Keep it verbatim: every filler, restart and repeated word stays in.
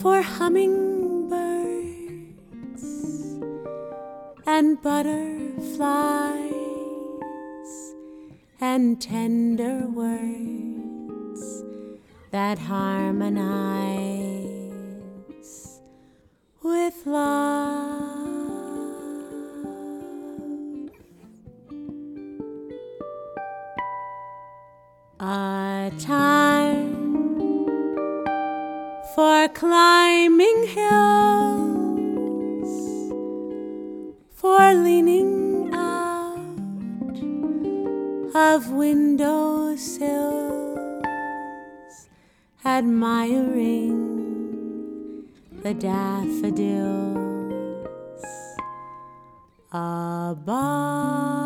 for hummingbirds and butterflies and tender words that harmonize with love. A time for climbing hills, for leaning out of window sills, admiring the daffodils above.